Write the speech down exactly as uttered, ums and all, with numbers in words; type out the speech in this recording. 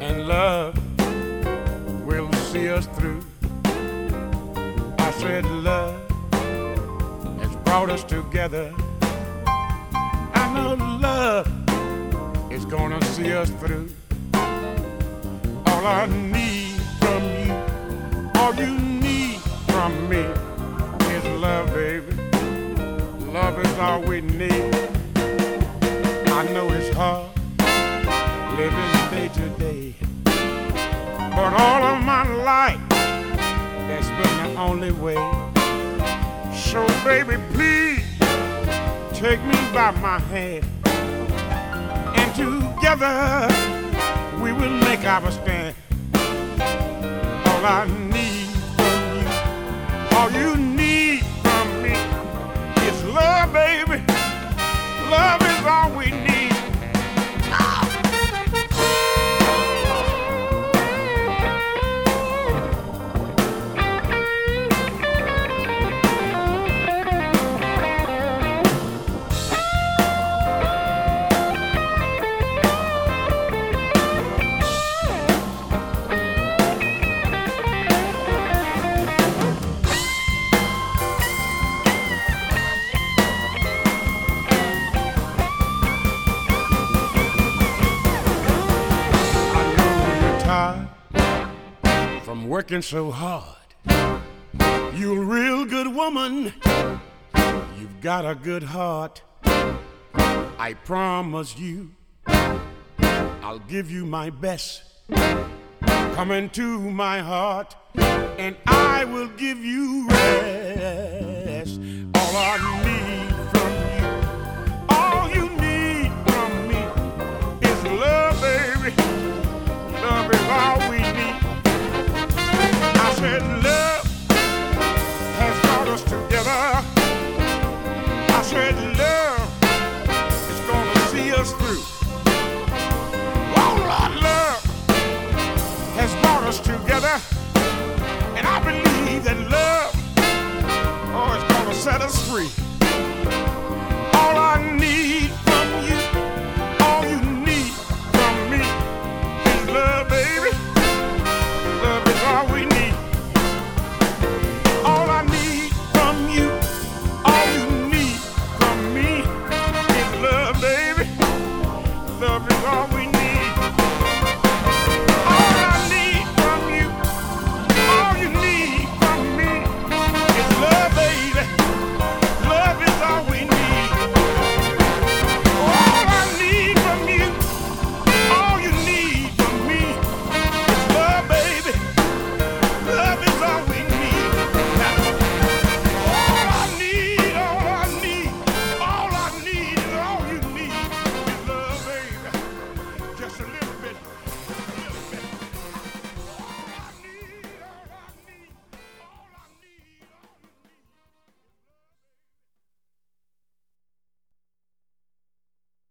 and love will see us through. I said love has brought us together. I know love is gonna see us through. All I need from you, all you need from me is love, baby. Love is all we need. I know it's hard living day to day, but all of my life that's been the only way. So baby, please take me by my hand, and together we will make our stand. All I need from you, all you need from me is love, baby. Love is all we need. From working so hard, you're a real good woman. You've got a good heart. I promise you, I'll give you my best. Come into my heart, and I will give you rest. All I need from you, all you need from me is love, baby. Love is all we need. I said love has brought us together. I said love is gonna see us through. Oh Lord, love has brought us together, and I believe that love, oh, is gonna set us free.